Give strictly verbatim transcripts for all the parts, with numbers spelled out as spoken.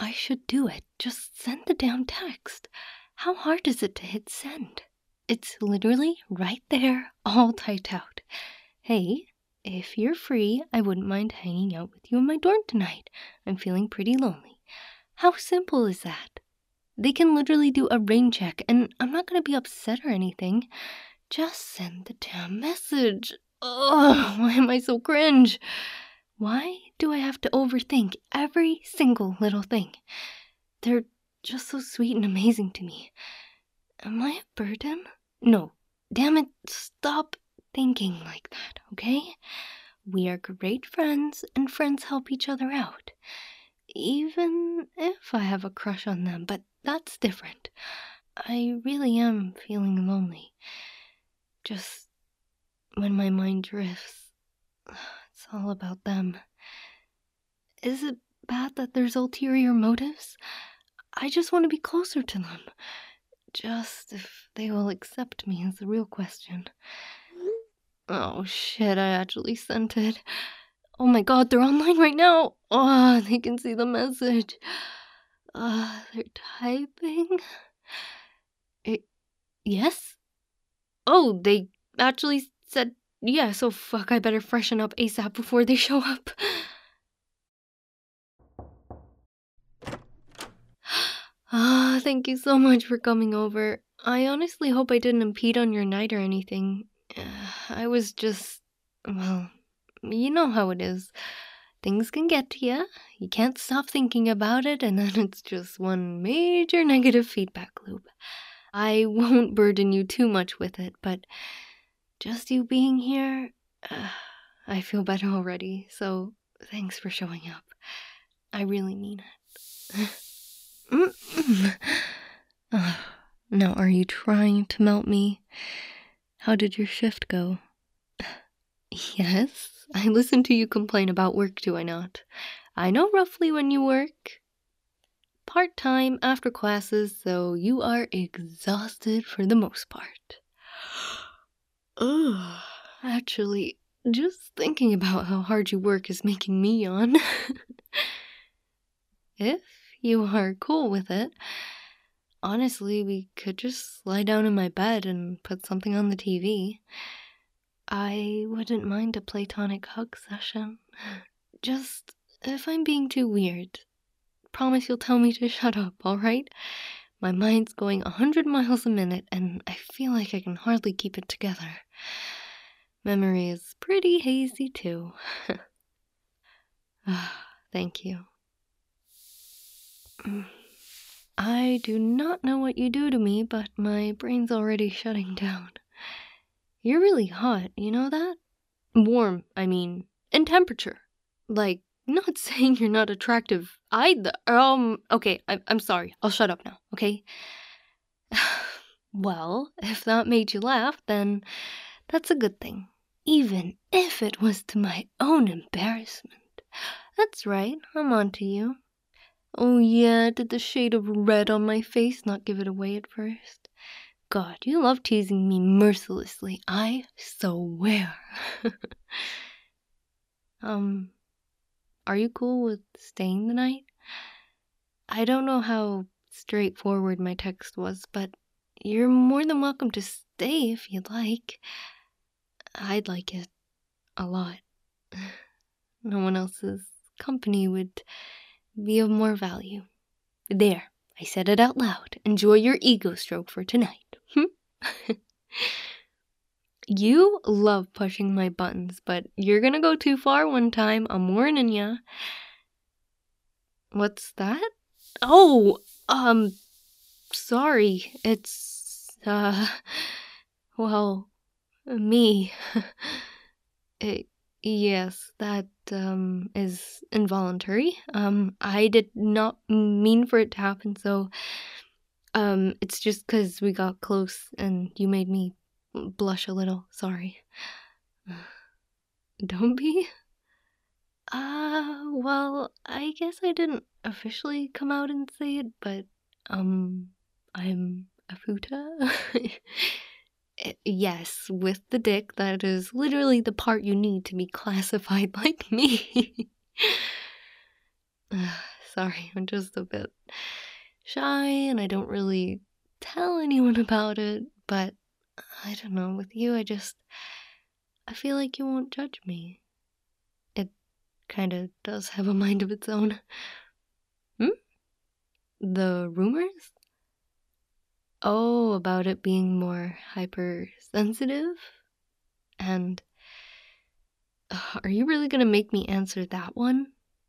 I should do it. Just send the damn text. How hard is it to hit send? It's literally right there, all typed out. Hey, if you're free, I wouldn't mind hanging out with you in my dorm tonight. I'm feeling pretty lonely. How simple is that? They can literally do a rain check, and I'm not gonna be upset or anything. Just send the damn message. Ugh, why am I so cringe? Why do I have to overthink every single little thing? They're just so sweet and amazing to me. Am I a burden? No. Damn it, stop thinking like that, okay? We are great friends, and friends help each other out. Even if I have a crush on them, but that's different. I really am feeling lonely. Just when my mind drifts, it's all about them. Is it bad that there's ulterior motives? I just want to be closer to them. Just if they will accept me is the real question. Oh shit, I actually sent it. Oh my god, they're online right now. Oh, they can see the message. Uh, they're typing. It, yes? Oh, they actually said yeah, so fuck, I better freshen up ASAP before they show up. Ah, thank you so much for coming over. I honestly hope I didn't impede on your night or anything. Uh, I was just, well, you know how it is. Things can get to you. You can't stop thinking about it, and then it's just one major negative feedback loop. I won't burden you too much with it, but just you being here, uh, I feel better already, so thanks for showing up. I really mean it. uh, now, are you trying to melt me? How did your shift go? Yes, I listened to you complain about work, do I not? I know roughly when you work. Part-time after classes, so you are exhausted for the most part. Ugh, actually, just thinking about how hard you work is making me yawn. If you are cool with it, honestly, we could just lie down in my bed and put something on the T V. I wouldn't mind a platonic hug session. Just, if I'm being too weird, promise you'll tell me to shut up, alright? My mind's going a hundred miles a minute, and I feel like I can hardly keep it together. Memory is pretty hazy, too. Thank you. I do not know what you do to me, but my brain's already shutting down. You're really hot, you know that? Warm, I mean, in temperature. Like, not saying you're not attractive either. Um, okay, I- I'm sorry. I'll shut up now, okay? Well, if that made you laugh, then that's a good thing. Even if it was to my own embarrassment. That's right, I'm onto you. Oh yeah, did the shade of red on my face not give it away at first? God, you love teasing me mercilessly, I swear. um, are you cool with staying the night? I don't know how straightforward my text was, but you're more than welcome to stay if you'd like. I'd like it a lot. No one else's company would be of more value. There, I said it out loud. Enjoy your ego stroke for tonight. You love pushing my buttons, but you're gonna go too far one time. I'm warning ya. What's that? Oh, um, sorry. It's, uh, well, me. It, yes, that, um, is involuntary. Um, I did not mean for it to happen, so, um, it's just 'cause we got close and you made me blush a little. Sorry. Don't be? Uh, well, I guess I didn't officially come out and say it, but, um, I'm a futa. I- yes, with the dick, that is literally the part you need to be classified like me. Sorry, I'm just a bit shy and I don't really tell anyone about it, but I don't know, with you, I just. I feel like you won't judge me. It kinda does have a mind of its own. Hmm? The rumors? Oh, about it being more hypersensitive? And. Uh, are you really gonna make me answer that one?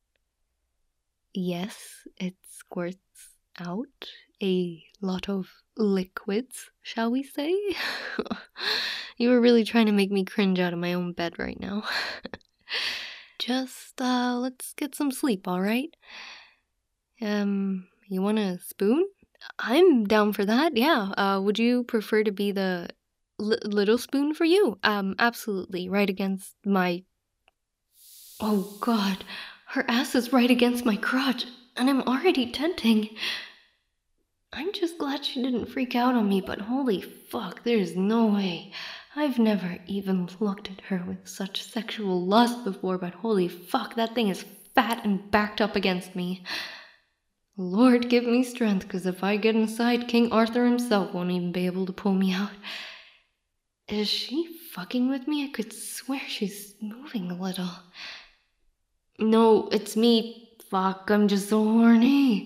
Yes, it squirts out a lot of liquids, shall we say? You were really trying to make me cringe out of my own bed right now. Just, uh, let's get some sleep, alright? Um, you want a spoon? I'm down for that, yeah. Uh, would you prefer to be the li- little spoon for you? Um, absolutely, right against my. Oh god, her ass is right against my crotch, and I'm already tenting. I'm just glad she didn't freak out on me, but holy fuck, there's no way. I've never even looked at her with such sexual lust before, but holy fuck, that thing is fat and backed up against me. Lord, give me strength, because if I get inside, King Arthur himself won't even be able to pull me out. Is she fucking with me? I could swear she's moving a little. No, it's me. Fuck, I'm just so horny.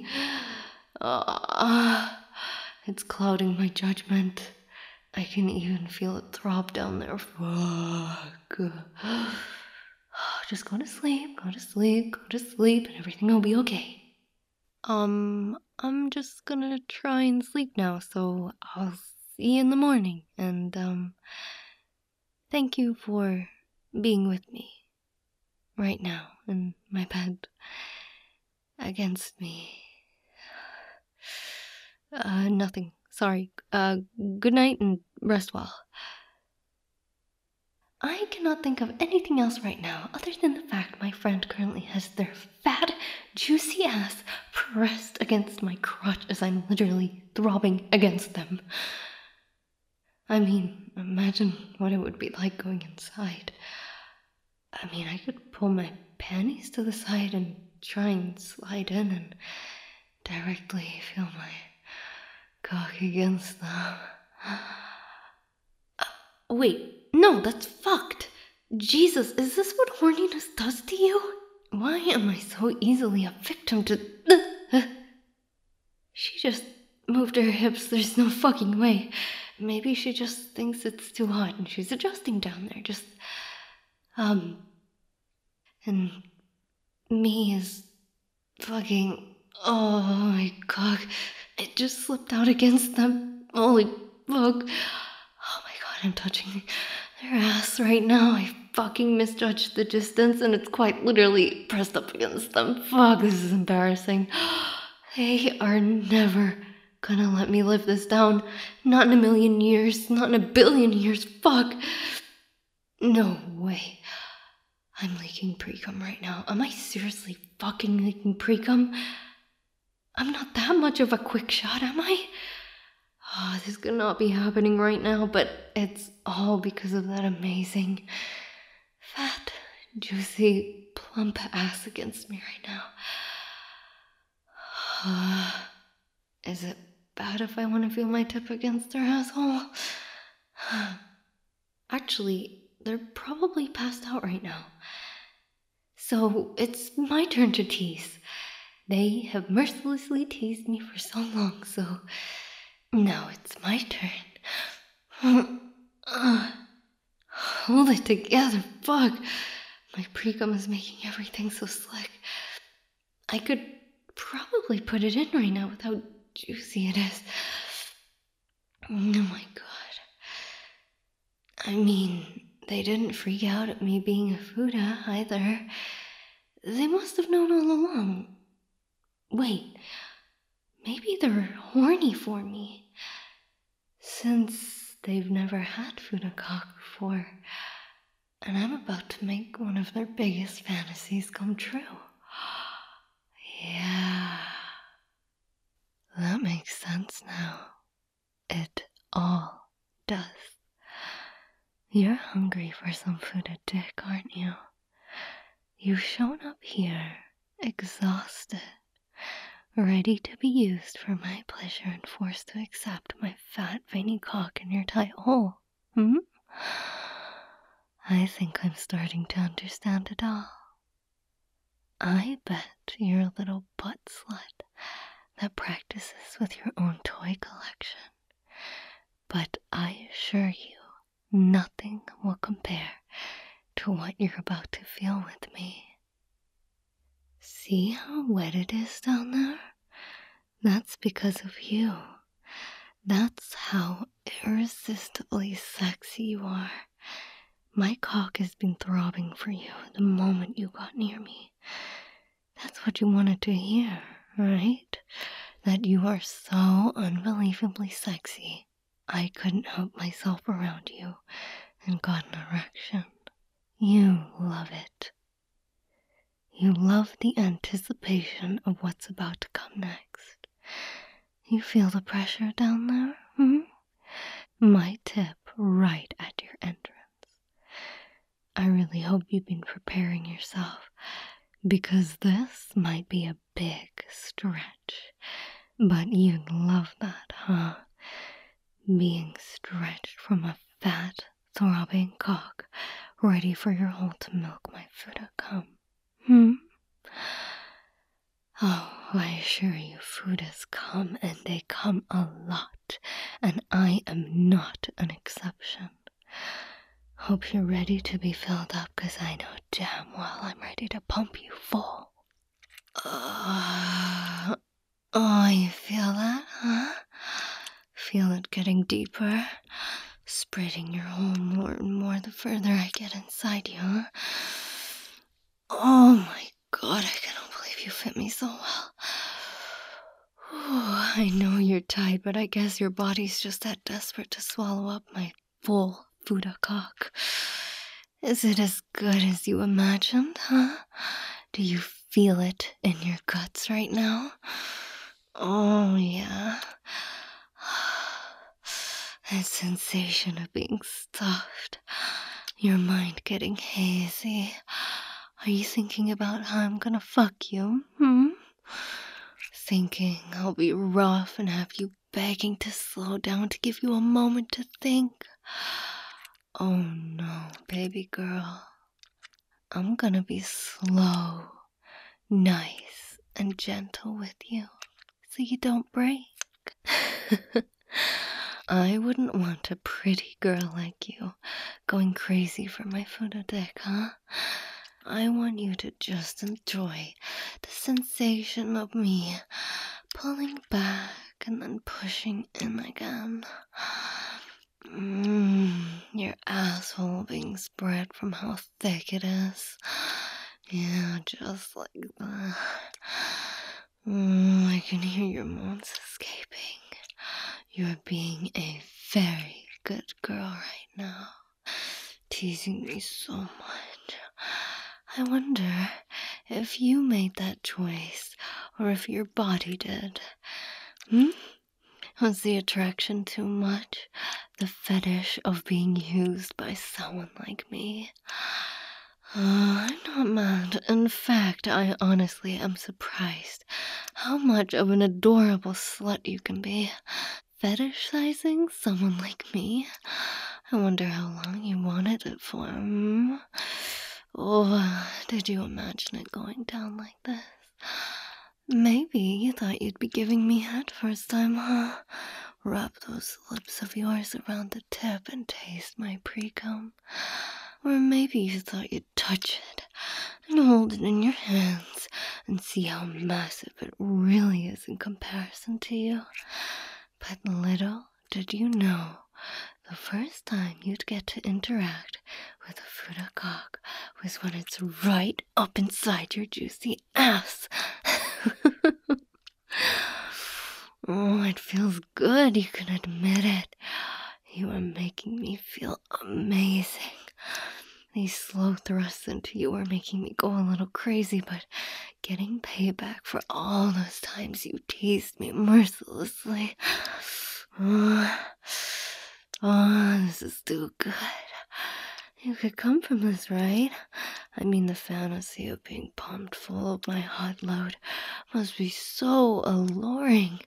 Uh, it's clouding my judgment. I can even feel it throb down there. Fuck. Just go to sleep, go to sleep, go to sleep, and everything will be okay. Um, I'm just gonna try and sleep now, so I'll see you in the morning. And, um, thank you for being with me right now in my bed against me. Uh, nothing. Sorry. Uh, good night and rest well. I cannot think of anything else right now other than the fact my friend currently has their fat, juicy ass pressed against my crotch as I'm literally throbbing against them. I mean, imagine what it would be like going inside. I mean, I could pull my panties to the side and try and slide in and directly feel my cock against them. Uh, wait, no, that's fucked. Jesus, is this what horniness does to you? Why am I so easily a victim to. She just moved her hips, there's no fucking way. Maybe she just thinks it's too hot and she's adjusting down there, just. Um. And me is fucking. Oh my cock. It just slipped out against them. Holy fuck. Oh my god, I'm touching their ass right now. I fucking misjudged the distance and it's quite literally pressed up against them. Fuck, this is embarrassing. They are never gonna let me live this down. Not in a million years. Not in a billion years. Fuck. No way. I'm leaking pre-cum right now. Am I seriously fucking leaking pre-cum? I'm not that much of a quick shot, am I? Oh, this could not be happening right now, but it's all because of that amazing, fat, juicy, plump ass against me right now. Uh, is it bad if I want to feel my tip against their asshole? Actually, they're probably passed out right now. So it's my turn to tease. They have mercilessly teased me for so long, so now it's my turn. Uh, hold it together, fuck. My pre-cum is making everything so slick. I could probably put it in right now with how juicy it is. Oh my god. I mean, they didn't freak out at me being a Fuda either. They must have known all along. Wait, maybe they're horny for me. Since they've never had Fudacock before, and I'm about to make one of their biggest fantasies come true. Yeah, that makes sense now. It all does. You're hungry for some Fuda dick, aren't you? You've shown up here, exhausted, ready to be used for my pleasure and forced to accept my fat, veiny cock in your tight hole. Hmm? I think I'm starting to understand it all. I bet you're a little butt slut that practices with your own toy collection. But I assure you, nothing will compare to what you're about to feel with me. See how wet it is down there? That's because of you. That's how irresistibly sexy you are. My cock has been throbbing for you the moment you got near me. That's what you wanted to hear, right? That you are so unbelievably sexy, I couldn't help myself around you and got an erection. You love it. You love the anticipation of what's about to come next. You feel the pressure down there, hmm? My tip right at your entrance. I really hope you've been preparing yourself, because this might be a big stretch. But you'd love that, huh? Being stretched from a fat, throbbing cock, ready for your hole to milk my Fuda cum. Hmm? Oh, I assure you, Fudas come, and they come a lot, and I am not an exception. Hope you're ready to be filled up, cause I know damn well I'm ready to pump you full. Uh, oh, you feel that, huh? Feel it getting deeper, spreading your hole more and more the further I get inside you, huh? Oh my god, I cannot believe you fit me so well. Ooh, I know you're tight, but I guess your body's just that desperate to swallow up my full Fuda cock. Is it as good as you imagined, huh? Do you feel it in your guts right now? Oh, yeah. That sensation of being stuffed. Your mind getting hazy. Are you thinking about how I'm gonna fuck you, hmm? Thinking I'll be rough and have you begging to slow down to give you a moment to think? Oh no, baby girl. I'm gonna be slow, nice, and gentle with you so you don't break. I wouldn't want a pretty girl like you going crazy for my Fuda dick, huh? I want you to just enjoy the sensation of me pulling back and then pushing in again. Mm, your asshole being spread from how thick it is. Yeah, just like that. Mm, I can hear your moans escaping. You're being a very good girl right now, teasing me so much. I wonder if you made that choice or if your body did. Hmm? Was the attraction too much? The fetish of being used by someone like me? Uh, I'm not mad. In fact, I honestly am surprised how much of an adorable slut you can be. Fetishizing someone like me? I wonder how long you wanted it for. Hmm? Oh, did you imagine it going down like this? Maybe you thought you'd be giving me head first time, huh? Wrap those lips of yours around the tip and taste my pre-cum. Or maybe you thought you'd touch it and hold it in your hands and see how massive it really is in comparison to you. But little did you know, the first time you'd get to interact with a Fuda cock was when it's right up inside your juicy ass. Oh, it feels good, you can admit it. You are making me feel amazing. These slow thrusts into you are making me go a little crazy, but getting payback for all those times you teased me mercilessly. Oh, oh, this is too good. You could come from this, right? I mean, the fantasy of being pumped full of my hot load must be so alluring.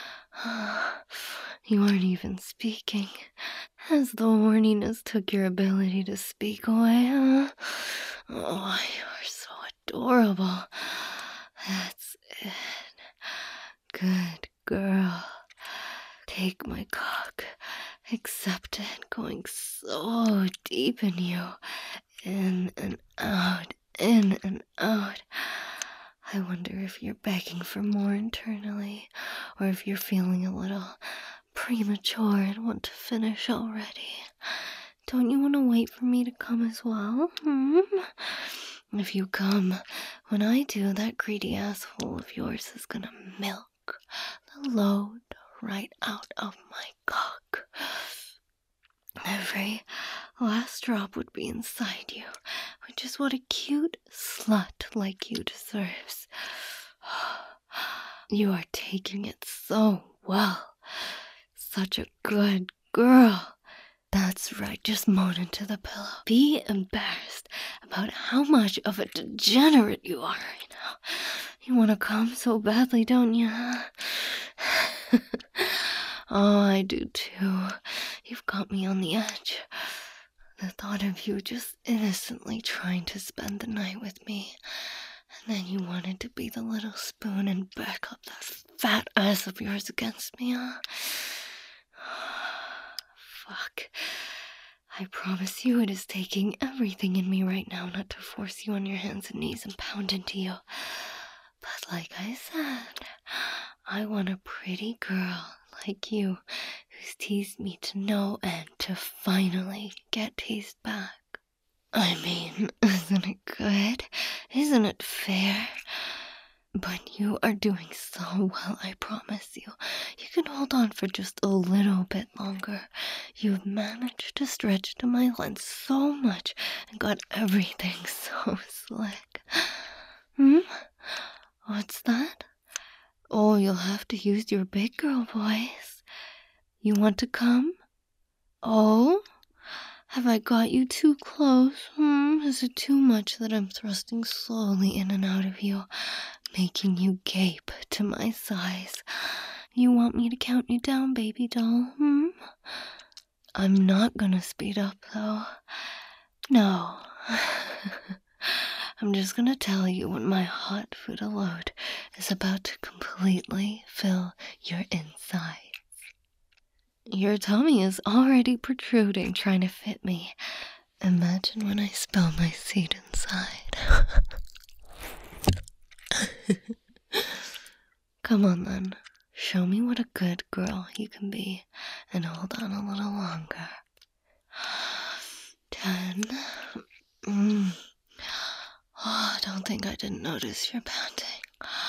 You aren't even speaking. As the horniness took your ability to speak away, huh? Oh, you are so adorable. That's it. Good girl. Take my cock. Accept it, going so deep in you. In and out, in and out. I wonder if you're begging for more internally, or if you're feeling a little premature and want to finish already. Don't you want to wait for me to come as well? Hmm? If you come, when I do, that greedy asshole of yours is gonna milk the load right out of my cock. Every last drop would be inside you, which is what a cute slut like you deserves. You are taking it so well. Such a good girl. That's right, just moan into the pillow. Be embarrassed about how much of a degenerate you are right now. You want to come so badly, don't you? Oh, I do too. You've got me on the edge. The thought of you just innocently trying to spend the night with me. And then you wanted to be the little spoon and back up that fat ass of yours against me, huh? Fuck. I promise you it is taking everything in me right now not to force you on your hands and knees and pound into you. But like I said, I want a pretty girl like you who's teased me to no end to finally get teased back. I mean, isn't it good? Isn't it fair? But you are doing so well, I promise you. You can hold on for just a little bit longer. You've managed to stretch to my length so much and got everything so slick. Hmm? What's that? Oh, you'll have to use your big girl voice. You want to come? Oh? Have I got you too close? Hmm? Is it too much that I'm thrusting slowly in and out of you, making you gape to my size? You want me to count you down, baby doll? Hmm? I'm not gonna speed up, though. No. I'm just gonna tell you when my hot food load is about to completely fill your insides. Your tummy is already protruding, trying to fit me. Imagine when I spill my seed inside. Come on then, show me what a good girl you can be, and hold on a little longer. Ten. Mm. Oh, don't think I didn't notice your panting.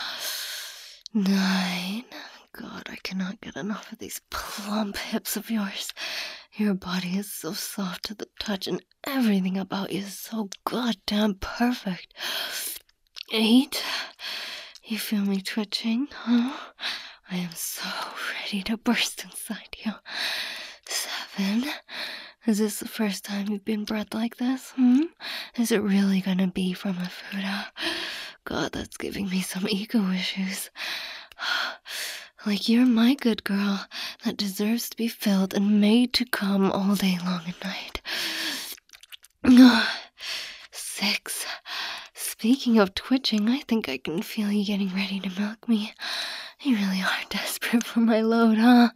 Nine. God, I cannot get enough of these plump hips of yours. Your body is so soft to the touch, and everything about you is so goddamn perfect. Eight. You feel me twitching, huh? I am so ready to burst inside you. Seven. Is this the first time you've been bred like this, hmm? Is it really gonna be from a Fuda? God, that's giving me some ego issues. Like you're my good girl that deserves to be filled and made to come all day long and night. Six. Speaking of twitching, I think I can feel you getting ready to milk me. You really are desperate for my load, huh?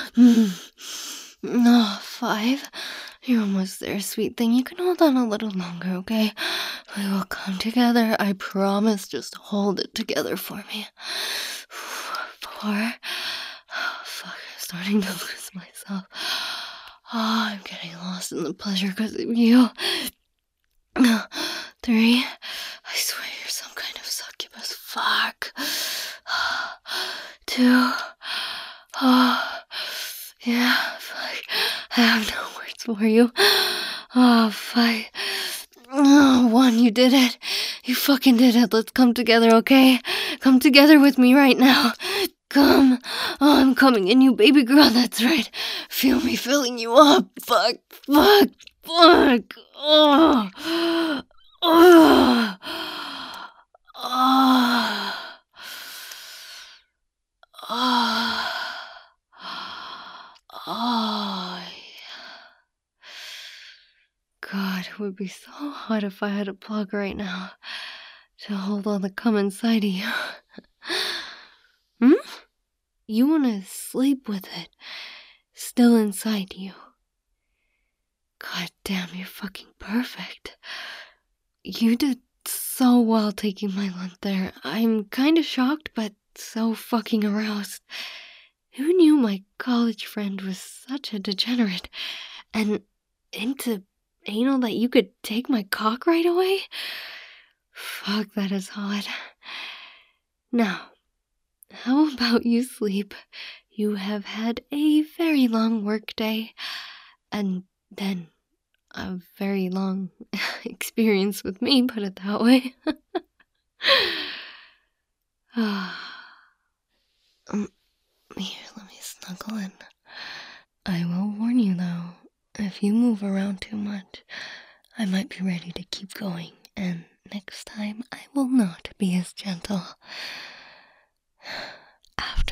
Oh, five. You're almost there, sweet thing. You can hold on a little longer, okay? We will come together. I promise. Just hold it together for me. Four. Oh, fuck, I'm starting to lose myself. Oh, I'm getting lost in the pleasure because of you. Three. I swear you're some kind of succubus. Fuck. Two. Oh, yeah, fuck. I have no words for you. Oh, fuck. Oh, one, you did it. You fucking did it. Let's come together, okay? Come together with me right now. Come. Oh, I'm coming in you, baby girl. That's right. Feel me filling you up. Fuck, fuck, fuck. Oh, oh, oh, oh, oh. God, it would be so hot if I had a plug right now to hold all the cum inside of you. Hmm? You want to sleep with it still inside you. God damn, you're fucking perfect. You did so well taking my length there. I'm kinda shocked, but so fucking aroused. Who knew my college friend was such a degenerate? And into anal that you could take my cock right away? Fuck, that is hot. Now, how about you sleep? You have had a very long work day, and then a very long experience with me, put it that way. um, here, let me snuggle in. I will warn you though, if you move around too much, I might be ready to keep going, and next time I will not be as gentle. After